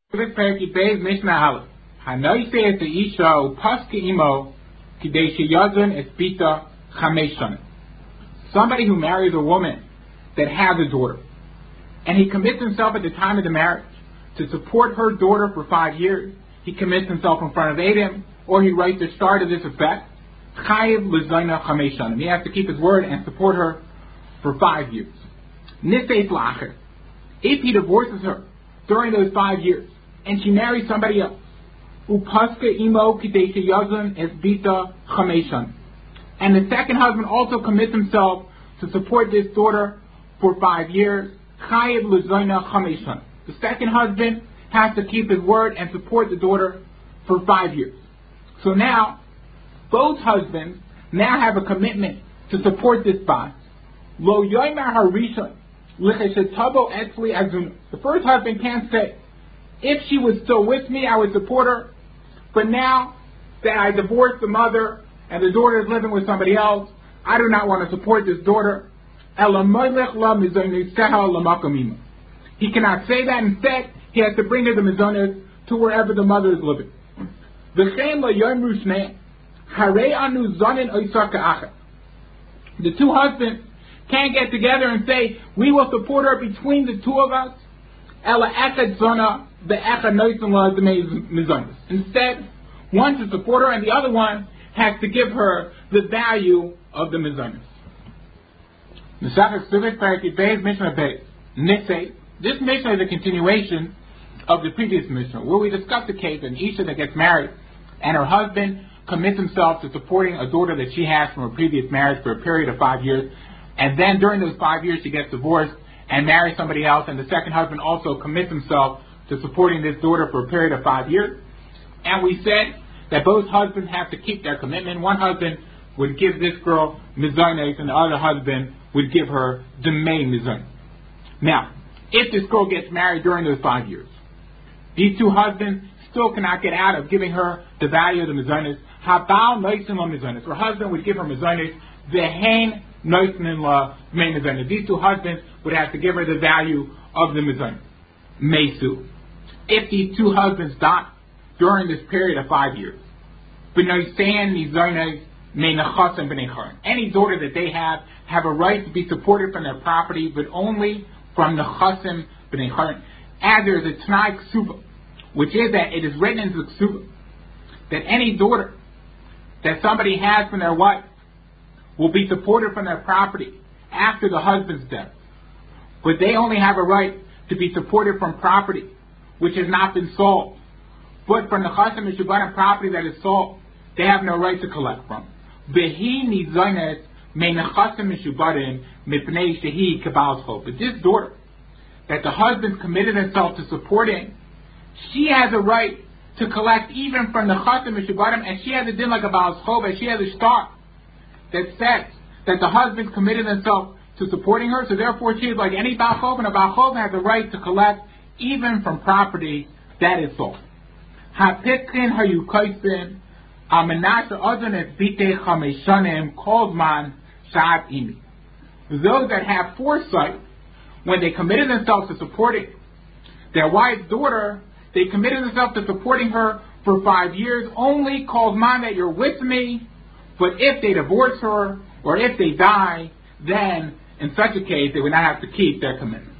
This parak Yibez Mishnah Aleph. Hanoi says the Isha Upaske Imo Kidei Sheyazon Esbita Chamesh Shanim. Somebody who marries a woman that has a daughter, and he commits himself at the time of the marriage to support her daughter for 5 years. He commits himself in front of Adam, or he writes the start of this effect. Chayiv L'Zayna Chamesh Shanim. He has to keep his word and support her for 5 years. Niseis L'Acher. If he divorces her during those 5 years, and she marries somebody else, Upaske Imo Kidei Sheyazon Esbita Chamesh Shanim. And the second husband also commits himself to support this daughter for 5 years. Chayiv L'Zayna Chamesh Shanim. The second husband has to keep his word and support the daughter for 5 years. So now, both husbands now have a commitment to support this bond. Lo Yomer Harishon L'Cheshetabo Etzli Azun. The first husband can't say, if she was still with me, I would support her. But now that I divorced the mother and the daughter is living with somebody else, I do not want to support this daughter. He cannot say that. Instead, he has to bring her the mizonos to wherever the mother is living. The two husbands can't get together and say, we will support her between the two of us. Instead, one to support her and the other one has to give her the value of the mizonos. This Mishnah is a continuation of the previous Mishnah, where we discussed the case of an Isha that gets married and her husband commits himself to supporting a daughter that she has from a previous marriage for a period of 5 years, and then during those 5 years she gets divorced and marries somebody else, and the second husband also commits himself to supporting this daughter for a period of 5 years. And we said that both husbands have to keep their commitment. One husband would give this girl mizonos, and the other husband would give her demei mizonos. Now, if this girl gets married during those 5 years, these two husbands still cannot get out of giving her the value of the mizonos. Habal noisim la mizonos. Her husband would give her mizonos. Vehein noisim la demei mizonos. These two husbands would have to give her the value of the mizonos. Mesu. If these two husbands die during this period of 5 years, any daughter that they have a right to be supported from their property, but only from the chasim b'nei charim. As there is a t'nai ksuba, which is that it is written in the ksuba that any daughter that somebody has from their wife will be supported from their property after the husband's death. But they only have a right to be supported from property which has not been sold. But from the chasim mishubanim property that is sold, they have no right to collect from. But this daughter that the husband committed himself to supporting, she has a right to collect even from the chasim mishubanim, and she has a din like a baal chov, and she has a star that says that the husband committed himself to supporting her, so therefore she is like any baal chov, and a baal chov has a right to collect even from property that is sold. Hapitkin hayukaisen amenasha odon et bite chameshanim kozman sha'at imi. Those that have foresight, when they committed themselves to supporting their wife's daughter, they committed themselves to supporting her for 5 years, only called man that you're with me. But if they divorce her or if they die, then in such a case they would not have to keep their commitment.